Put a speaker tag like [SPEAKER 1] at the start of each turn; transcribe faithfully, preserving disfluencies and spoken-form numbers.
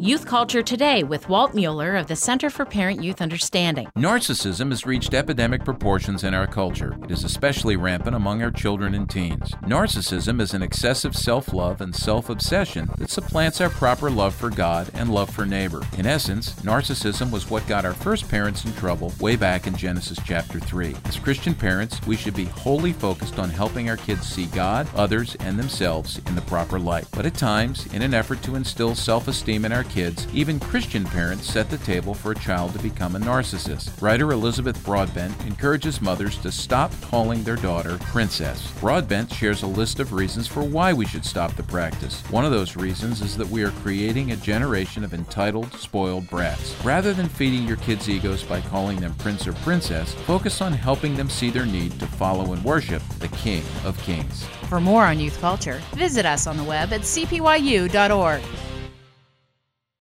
[SPEAKER 1] Youth Culture Today with Walt Mueller of the Center for Parent-Youth Understanding.
[SPEAKER 2] Narcissism has reached epidemic proportions in our culture. It is especially rampant among our children and teens. Narcissism is an excessive self-love and self-obsession that supplants our proper love for God and love for neighbor. In essence, narcissism was what got our first parents in trouble way back in Genesis chapter three. As Christian parents, we should be wholly focused on helping our kids see God, others, and themselves in the proper light. But at times, in an effort to instill self-esteem in our kids, even Christian parents set the table for a child to become a narcissist. Writer Elizabeth Broadbent encourages mothers to stop calling their daughter princess. Broadbent shares a list of reasons for why we should stop the practice. One of those reasons is that we are creating a generation of entitled, spoiled brats. Rather than feeding your kids' egos by calling them prince or princess, focus on helping them see their need to follow and worship the King of Kings.
[SPEAKER 1] For more on youth culture, visit us on the web at c p y u dot org.